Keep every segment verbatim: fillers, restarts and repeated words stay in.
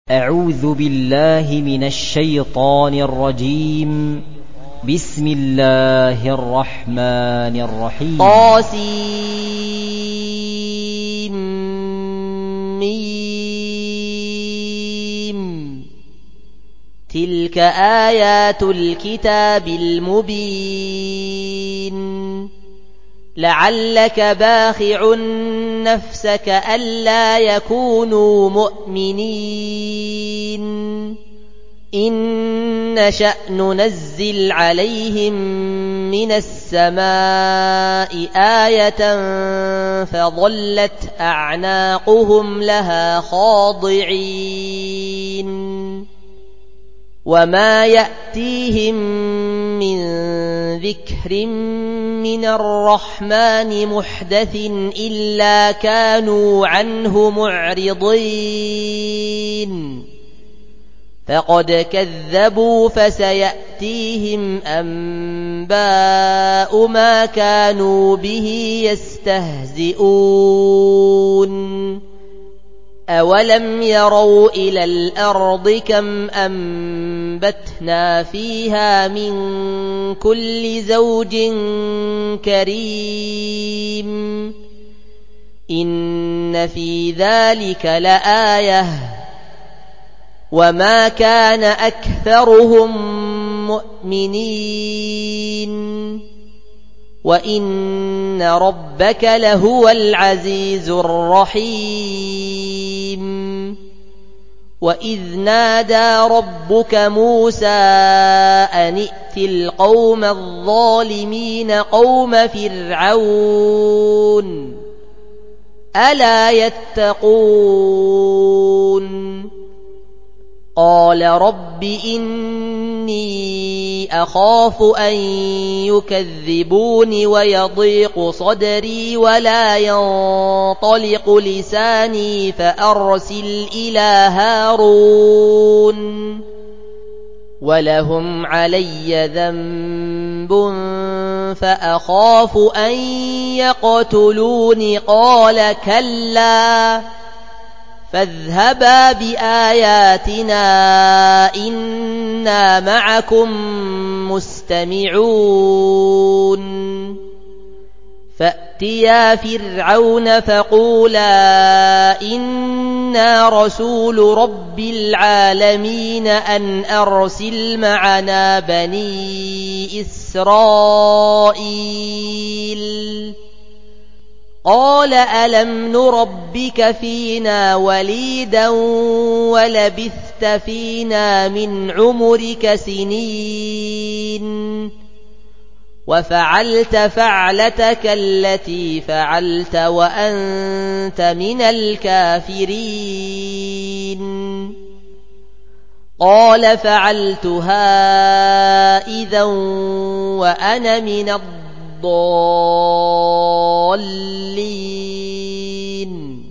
أعوذ بالله من الشيطان الرجيم. بسم الله الرحمن الرحيم. طاسيم ميم. تلك آيات الكتاب المبين. لعلك باخع نفسك ألا يكونوا مؤمنين إن نشأ ننزل عليهم من السماء آية فظلت أعناقهم لها خاضعين وما يأتيهم من ذكر من الرحمن محدث إلا كانوا عنه معرضين فقد كذبوا فسيأتيهم أنباء ما كانوا به يستهزئون أولم يروا إلى الأرض كم أنبتنا فيها من كل زوج كريم إن في ذلك لآية وما كان أكثرهم مؤمنين وإن ربك لهو العزيز الرحيم وإذ نادى ربك موسى أن ائت القوم الظالمين قوم فرعون ألا يتقون قال رب إني أخاف أن يكذبون ويضيق صدري ولا ينطلق لساني فأرسل إلى هارون ولهم علي ذنب فأخاف أن يقتلون قال كلا فاذهبا بآياتنا إنا معكم مستمعون فأتيا فرعون فقولا إنا رسول رب العالمين أن أرسل معنا بني إسرائيل قال ألم نربك فينا وليدا ولبثت فينا من عمرك سنين وفعلت فعلتك التي فعلت وأنت من الكافرين قال فعلتها إذا وأنا من الضالين الضالين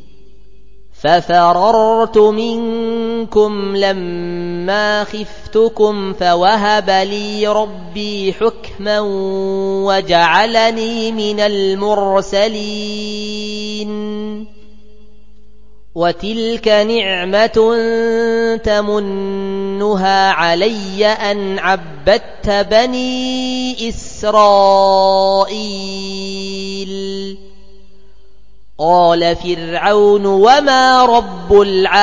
ففررت منكم لما خفتكم فوهب لي ربي حكما وجعلني من المرسلين وتلك نعمة تمنها علي أن عبدت بني إسرائيل قال فرعون وما رب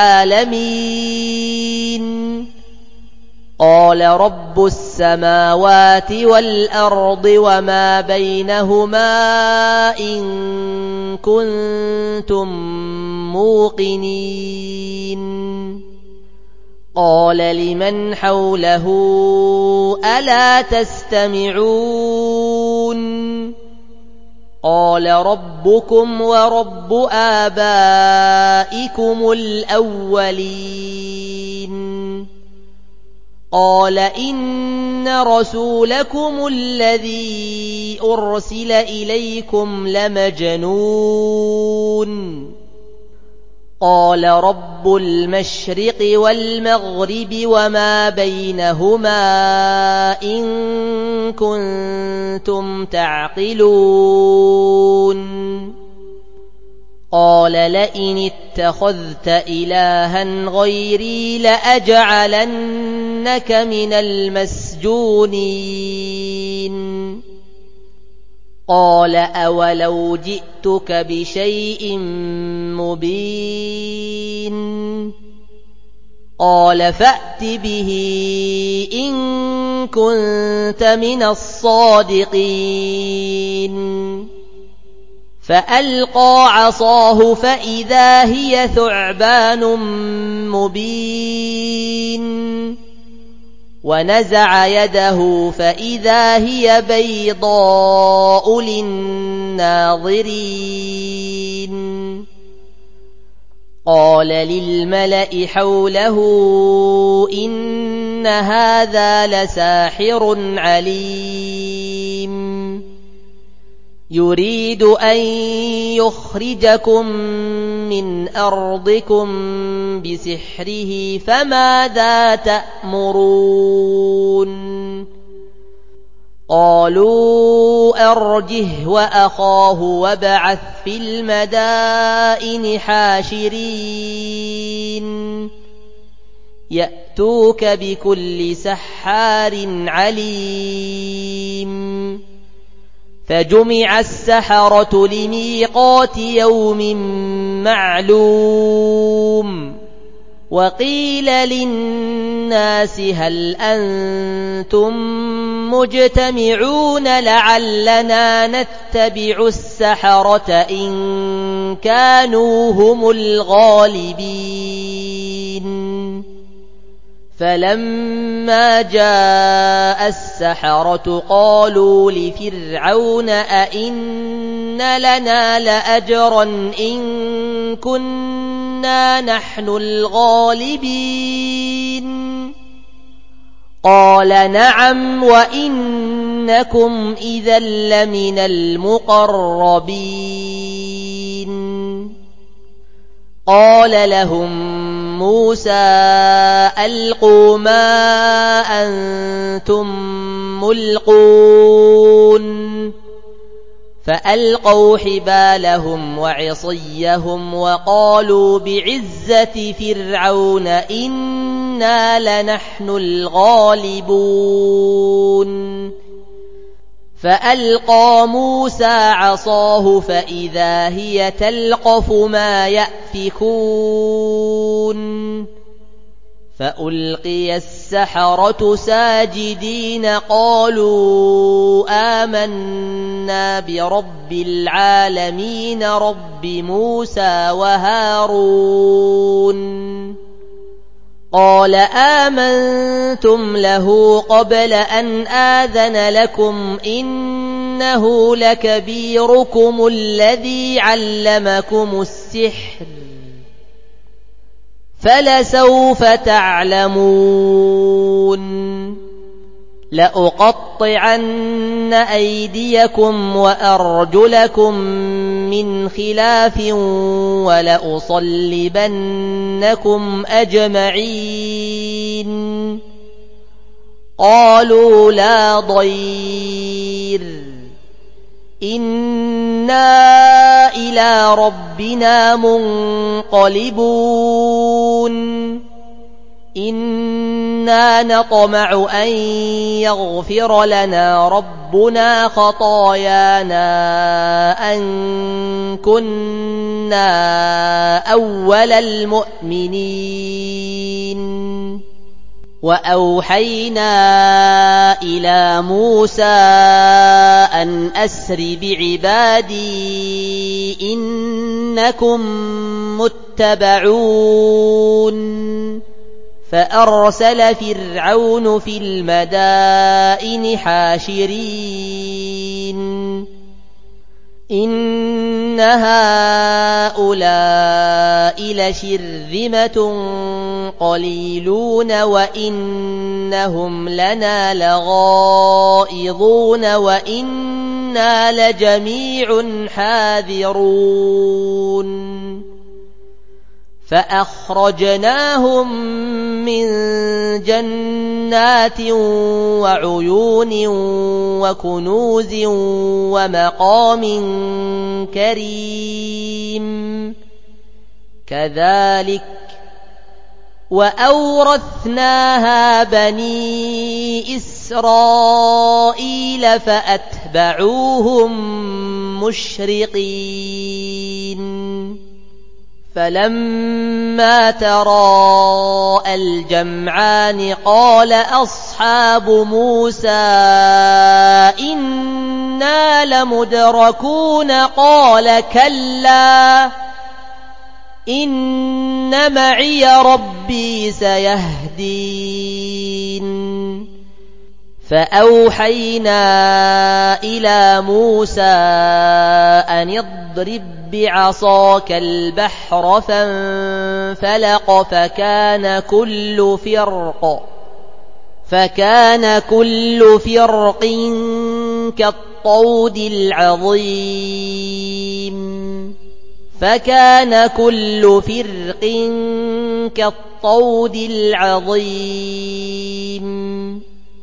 العالمين قال رب السماوات والأرض وما بينهما إن كنتم موقنين قال لمن حوله ألا تستمعون قال ربكم ورب آبائكم الأولين قال إن رسولكم الذي أرسل إليكم لمجنون قال رب المشرق والمغرب وما بينهما إن كنتم تعقلون قال لئن اتخذت إلها غيري لأجعلنك من المسجونين قال أولو جئتك بشيء مبين قال فأت به إن كنت من الصادقين فألقى عصاه فإذا هي ثعبان مبين ونزع يده فإذا هي بيضاء للناظرين قال للملأ حوله إن هذا لساحر عليم يريد أن يخرجكم من أرضكم بسحره فماذا تأمرون قالوا أرجه وأخاه وابعث في المدائن حاشرين يأتوك بكل سحار عليم فجمع السحرة لميقات يوم معلوم وقيل للناس هل أنتم مجتمعون لعلنا نتبع السحرة إن كانوا هم الغالبين فلما جاء السحرة قالوا لفرعون أئن لنا لأجرا إن كنا نحن الغالبين قال نعم وإنكم إذا لمن المقربين قال لهم موسى ألقوا ما أنتم ملقون فألقوا حبالهم وعصيهم وقالوا بعزة فرعون إنا لنحن الغالبون فألقى موسى عصاه فإذا هي تلقف ما يأفكون فألقي السحرة ساجدين قالوا آمنا برب العالمين رب موسى وهارون قال آمنتم له قبل أن آذن لكم إنه لكبيركم الذي علمكم السحر فلسوف تعلمون لأقطعن أيديكم وأرجلكم من خلاف ولأصلبنكم أجمعين قالوا لا ضير إنا إلى ربنا منقلبون إنا نطمع أن يغفر لنا ربنا خطايانا أن كنا أول المؤمنين وأوحينا إلى موسى أن أسر بعبادي إنكم متبعون فأرسل فرعون في المدائن حاشرين إن هؤلاء لشرذمة قليلون وإنهم لنا لغائظون وإنا لجميع حاذرون فأخرجناهم من جنات وعيون وكنوز ومقام كريم كذلك وأورثناها بني إسرائيل فأتبعوهم مشرقين فلما تراءى الجمعان قال أصحاب موسى إنا لمدركون قال كلا إن معي ربي سيهدين فأوحينا إلى موسى أن اضرب بعصاك البحر فانفلق فكان كل فرق فكان كل فرق كالطود العظيم فكان كل فرق كالطود العظيم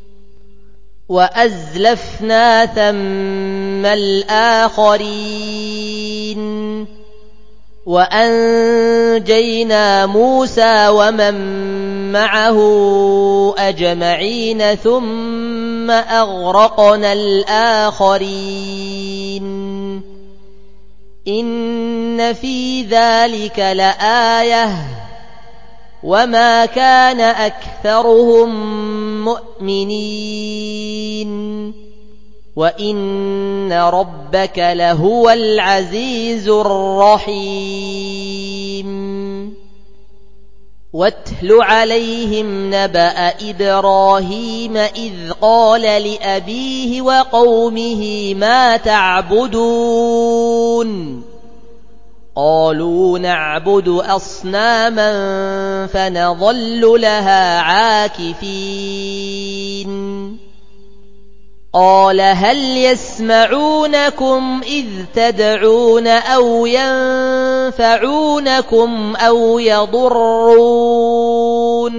وأزلفنا ثم الآخرين وأنجينا موسى ومن معه أجمعين ثم أغرقنا الآخرين إن في ذلك لآية وما كان أكثرهم مؤمنين وإن ربك لهو العزيز الرحيم واتل عليهم نبأ إبراهيم إذ قال لأبيه وقومه ما تعبدون قالوا نعبد أصناما فنظل لها عاكفين قال هل يسمعونكم إذ تدعون أو ينفعونكم أو يضرون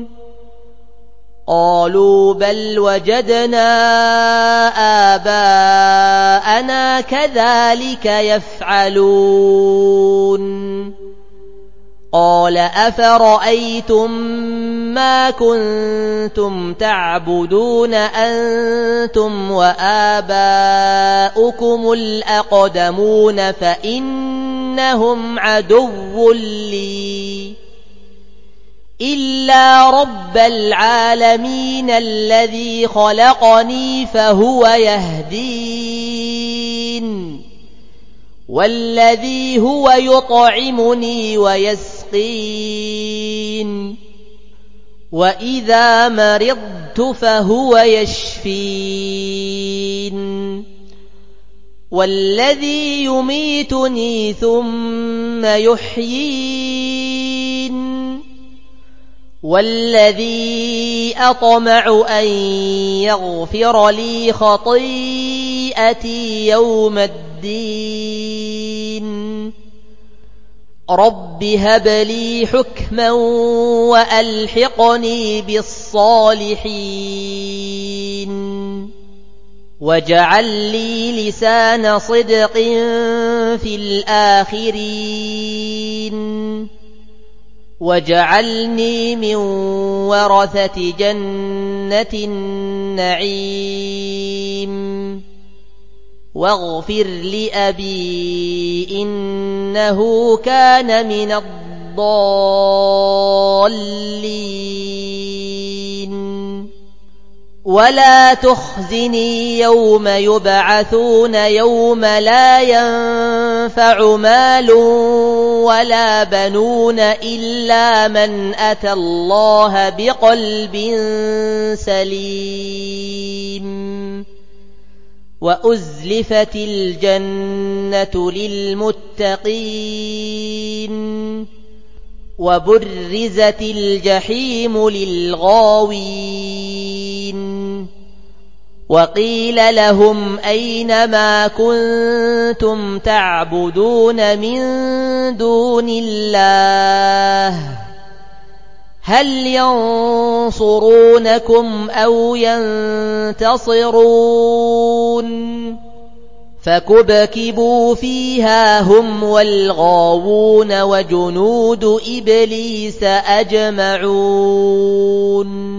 قالوا بل وجدنا آباءنا كذلك يفعلون قال أفرأيتم ما كنتم تعبدون أنتم وآباؤكم الأقدمون فإنهم عدو لي إلا رب العالمين الذي خلقني فهو يهدين والذي هو يطعمني ويسقين وإذا مرضت فهو يشفين والذي يميتني ثم يحيين والذي أطمع أن يغفر لي خطيئتي يوم الدين رب هب لي حكما وألحقني بالصالحين واجعل لي لسان صدق في الآخرين واجعلني من ورثة جنة النعيم واغفر لأبي إنه كان من الضالين ولا تخزني يوم يبعثون يوم لا ينفع مال ولا بنون إلا من أتى الله بقلب سليم وأزلفت الجنة للمتقين وبرزت الجحيم للغاوين وقيل لهم أين ما كنتم تعبدون من دون الله هل ينصرونكم أو ينتصرون فكبكبوا فيها هم والغاوون وجنود إبليس أجمعون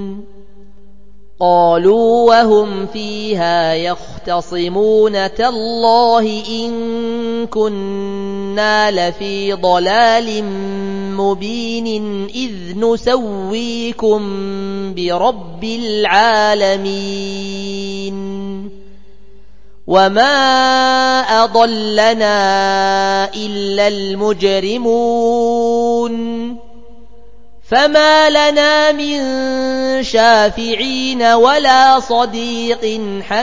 قالوا وهم فيها يختصمون تالله إن كنا لفي ضلال مبين إذ نسويكم برب العالمين وما أضلنا إلا المجرمون فما لنا من شافعين ولا صديق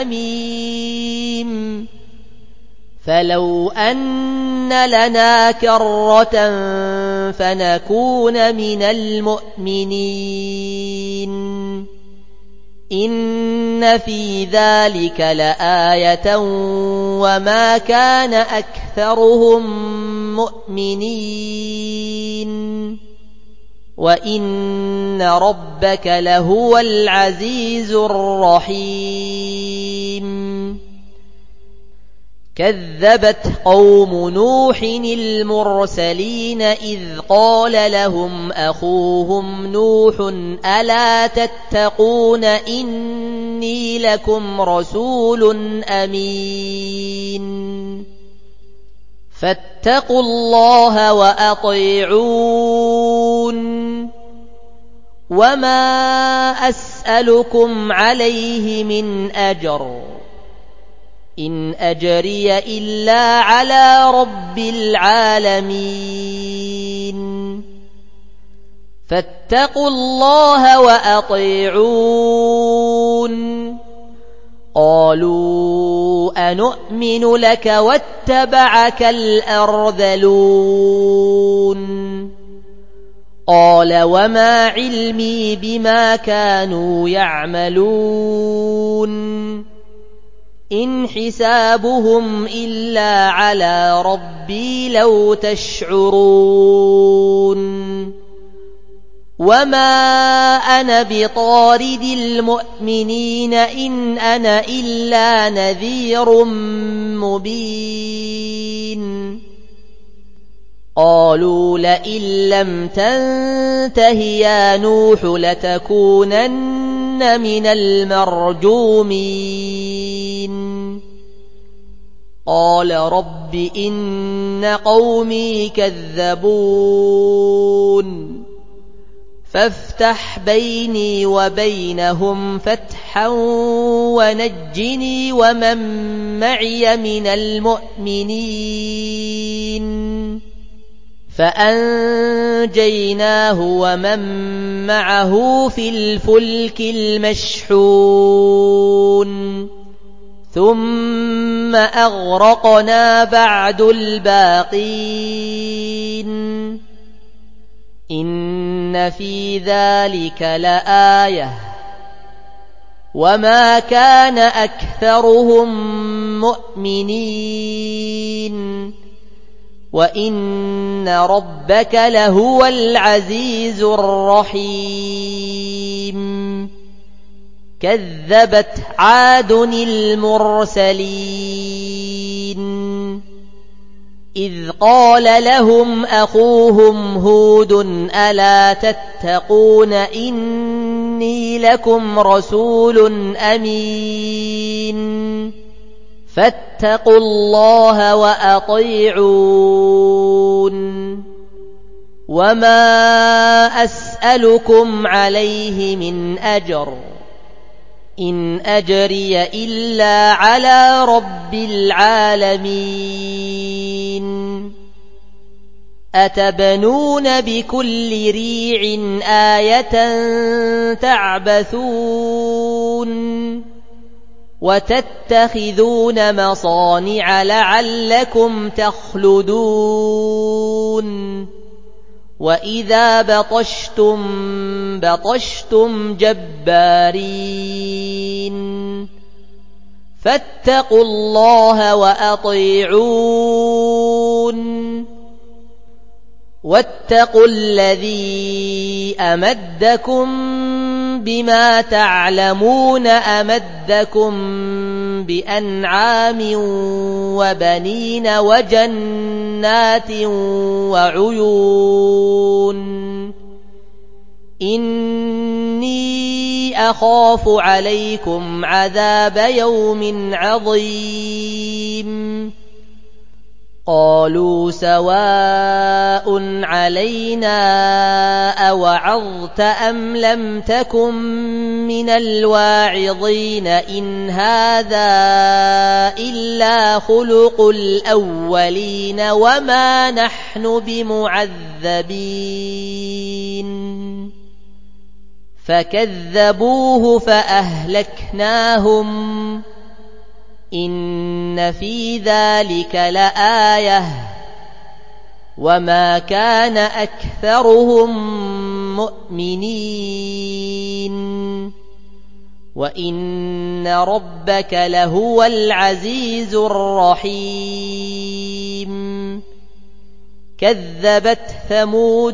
حميم فلو أن لنا كرة فنكون من المؤمنين إن في ذلك لآية وما كان أكثرهم مؤمنين وإن ربك لهو العزيز الرحيم كذبت قوم نوح المرسلين إذ قال لهم أخوهم نوح ألا تتقون إني لكم رسول أمين فاتقوا الله وأطيعون وما أسألكم عليه من أجر إن أجري إلا على رب العالمين فاتقوا الله وأطيعون قالوا أنؤمن لك واتبعك الأرذلون قال وما علمي بما كانوا يعملون إن حسابهم إلا على ربي لو تشعرون وما أنا بطارد المؤمنين إن أنا إلا نذير مبين قالوا لئن لم تنته يا نوح لتكونن من المرجومين قال رب إن قومي كذبون فافتح بيني وبينهم فتحا ونجني ومن معي من المؤمنين فأنجيناه ومن معه في الفلك المشحون ثم أغرقنا بعد الباقين إن في ذلك لآية وما كان أكثرهم مؤمنين وإن ربك لهو العزيز الرحيم كذبت عاد المرسلين إذ قال لهم أخوهم هود ألا تتقون إني لكم رسول أمين فاتقوا الله وأطيعون وما أسألكم عليه من أجر إن أجري إلا على رب العالمين أتبنون بكل ريع آية تعبثون وتتخذون مصانع لعلكم تخلدون وإذا بطشتم بطشتم جبارين فاتقوا الله وأطيعون واتقوا الذي أمدكم بما تعلمون أمدكم بأنعام وبنين وجنات وعيون إني أخاف عليكم عذاب يوم عظيم قالوا سواء علينا أوعظت أم لم تكن من الواعظين إن هذا إلا خلق الأولين وما نحن بمعذبين فكذبوه فأهلكناهم إن في ذلك لآية وما كان أكثرهم مؤمنين وإن ربك لهو العزيز الرحيم كذبت ثمود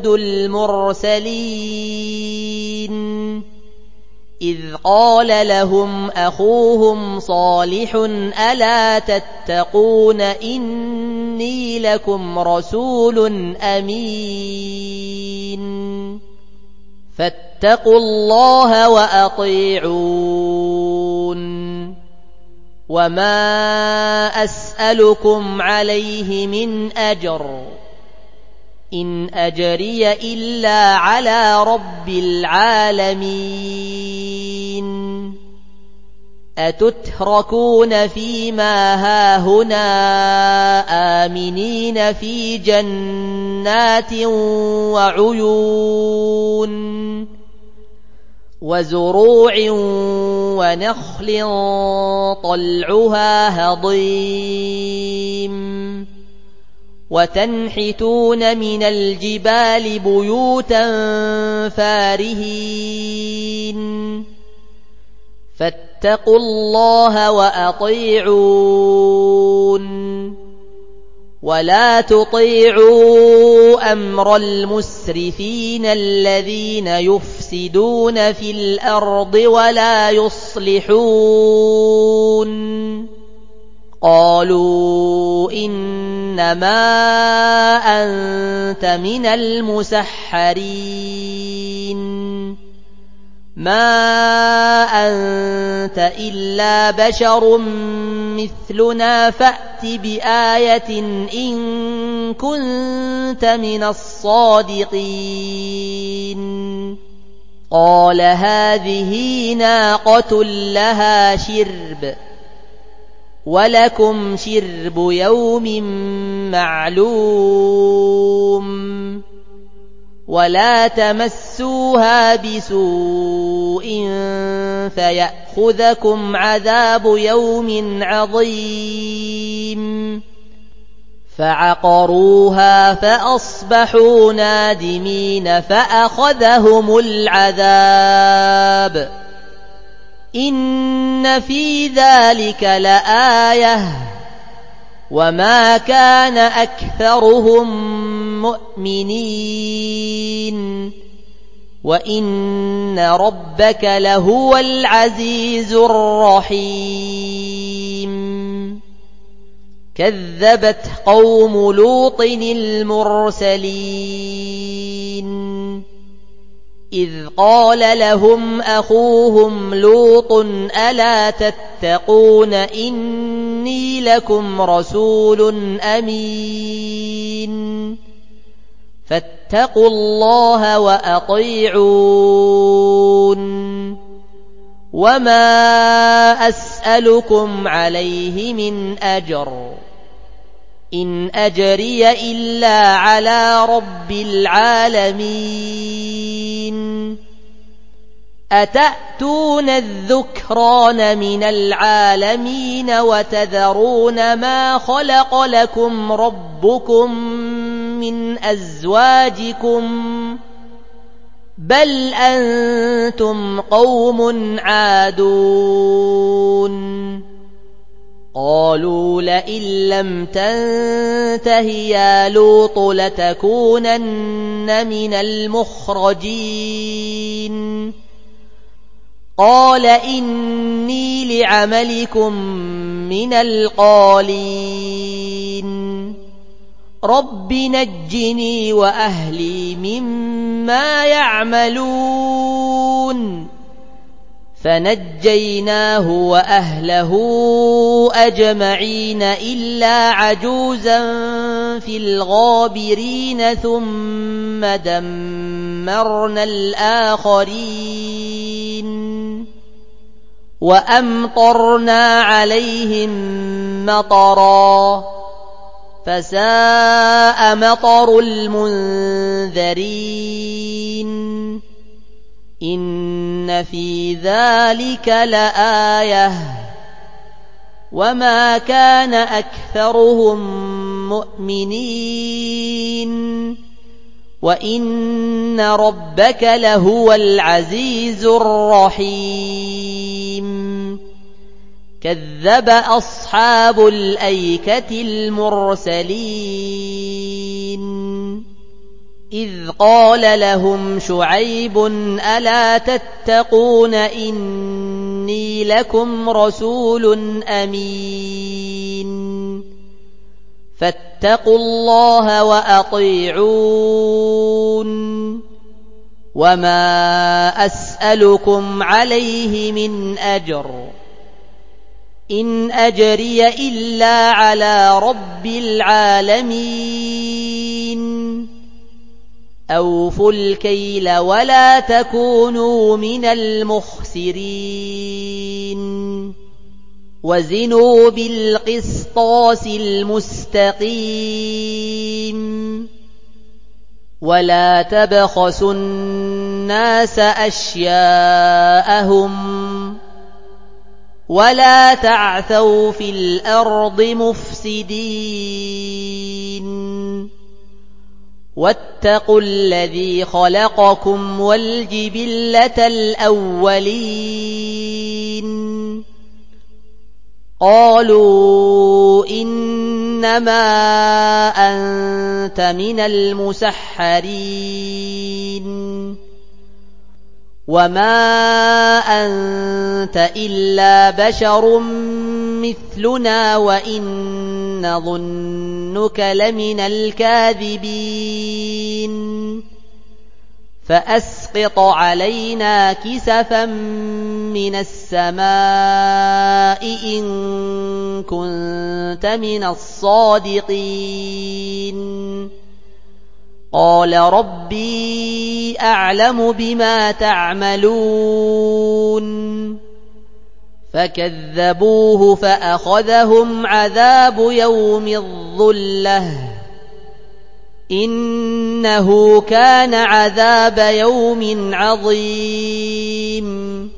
المرسلين إذ قال لهم أخوهم صالح ألا تتقون إني لكم رسول أمين فاتقوا الله وأطيعون وما أسألكم عليه من أجر إن أجري إلا على رب العالمين أتتركون فيما هاهنا آمنين في جنات وعيون وزروع ونخل طلعها هضيم وتنحتون من الجبال بيوتا فارهين فاتقوا الله وأطيعون ولا تطيعوا أمر المسرفين الذين يفسدون في الأرض ولا يصلحون قالوا إنما أنت من المسحرين ما أنت إلا بشر مثلنا فأت بآية إن كنت من الصادقين قال هذه ناقة لها شرب ولكم شرب يوم معلوم ولا تمسوها بسوء فيأخذكم عذاب يوم عظيم فعقروها فأصبحوا نادمين فأخذهم العذاب إن في ذلك لآية وما كان أكثرهم مؤمنين وإن ربك لهو العزيز الرحيم كذبت قوم لوط المرسلين إذ قال لهم أخوهم لوط ألا تتقون إني لكم رسول أمين فاتقوا الله وأطيعون وما أسألكم عليه من أجر إن أجري إلا على رب العالمين أتأتون الذكران من العالمين وتذرون ما خلق لكم ربكم من أزواجكم بل أنتم قوم عادون قالوا لئن لم تنته يا لوط لتكونن من المخرجين قال إني لعملكم من القالين رب نجني وأهلي مما يعملون فنجيناه وأهله أجمعين إلا عجوزا في الغابرين ثم دمرنا الآخرين وأمطرنا عليهم مطرا فساء مطر المنذرين إن في ذلك لآية وما كان أكثرهم مؤمنين وإن ربك لهو العزيز الرحيم كذب أصحاب الأيكة المرسلين إذ قال لهم شعيب ألا تتقون إني لكم رسول أمين فاتقوا الله وأطيعون وما أسألكم عليه من أجر إن أجري إلا على رب العالمين أوفوا الكيل ولا تكونوا من المخسرين وزنوا بالقسطاس المستقيم ولا تبخسوا الناس أشياءهم ولا تعثوا في الأرض مفسدين واتقوا الذي خلقكم والجبلة الأولين قالوا إنما أنت من المسحرين وما أنت إلا بشر مثلنا وإن نظنك لمن الكاذبين فأسقط علينا كسفا من السماء إن كنت من الصادقين قال ربي أعلم بما تعملون فكذبوه فأخذهم عذاب يوم الظلة إنه كان عذاب يوم عظيم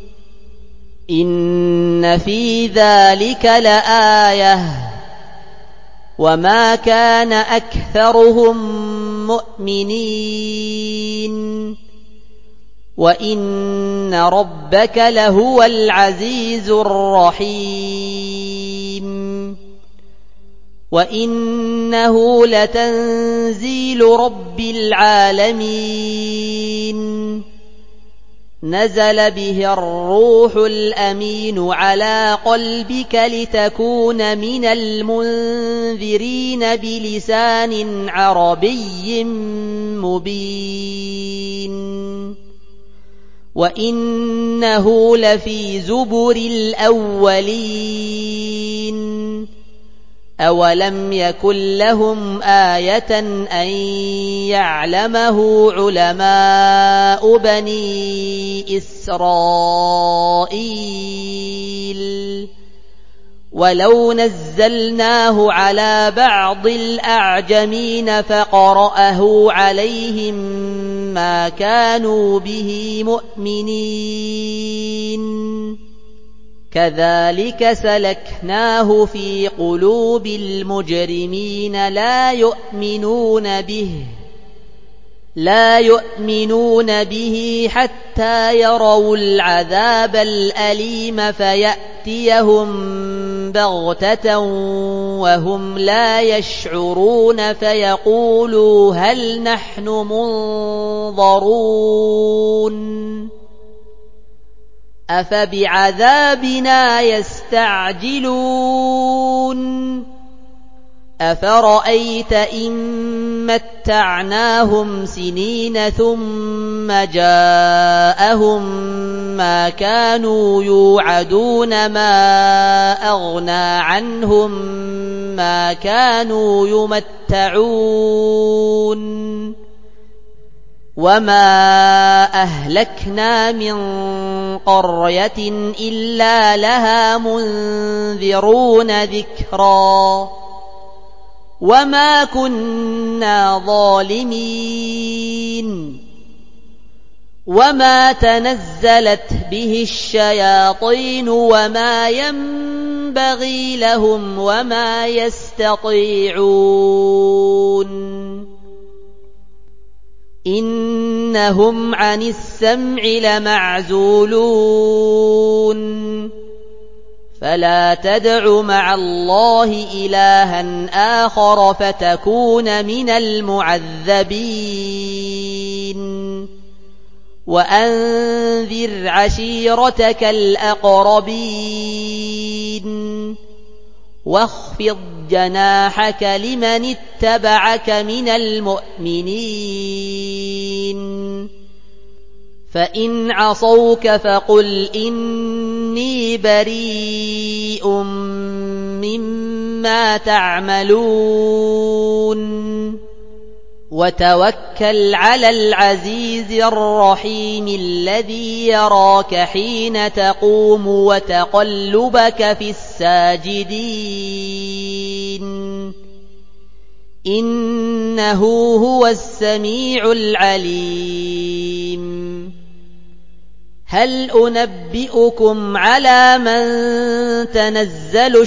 إن في ذلك لآية وما كان أكثرهم مؤمنين وإن ربك لهو العزيز الرحيم وإنه لتنزيل رب العالمين نزل به الروح الأمين على قلبك لتكون من المنذرين بلسان عربي مبين وإنه لفي زبر الأولين أولم يكن لهم آية أن يعلمه علماء بني إسرائيل ولو نزلناه على بعض الأعجمين فقرأه عليهم ما كانوا به مؤمنين كذلك سلكناه في قلوب المجرمين لا يؤمنون به لا يؤمنون به حتى يروا العذاب الأليم فيأتيهم بغتة وهم لا يشعرون فيقولوا هل نحن منظرون أفبعذابنا يستعجلون أفرأيت إن متعناهم سنين ثم جاءهم ما كانوا يوعدون ما أغنى عنهم ما كانوا يمتعون وما أهلكنا من قرية إلا لها منذرون ذكرا وما كنا ظالمين وما تنزلت به الشياطين وما ينبغي لهم وما يستطيعون إنهم عن السمع لمعزولون فلا تدع مع الله إلها آخر فتكون من المعذبين وأنذر عشيرتك الأقربين واخفض جناحك لمن اتبعك من المؤمنين فإن عصوك فقل إني بريء مما تعملون وتوكل على العزيز الرحيم الذي يراك حين تقوم وتقلبك في الساجدين إنه هو السميع العليم هل أنبئكم على من تنزل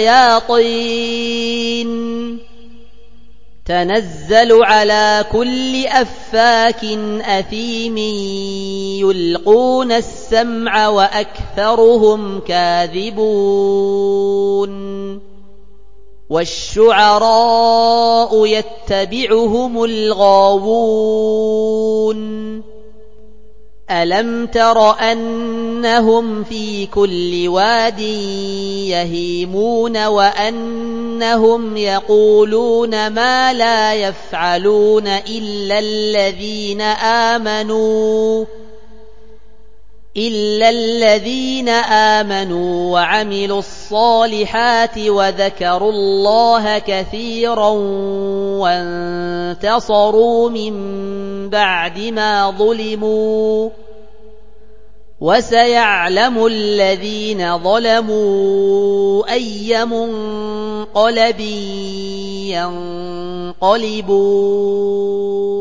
الشياطين تنزل على كل أفاك أثيم يلقون السمع وأكثرهم كاذبون والشعراء يتبعهم الغاوون ألم تر أنهم في كل واد يهيمون وأنهم يقولون ما لا يفعلون إلا الذين آمنوا إلا الذين آمنوا وعملوا الصالحات وذكروا الله كثيرا وانتصروا من بعد ما ظلموا وسيعلم الذين ظلموا أي منقلب ينقلبون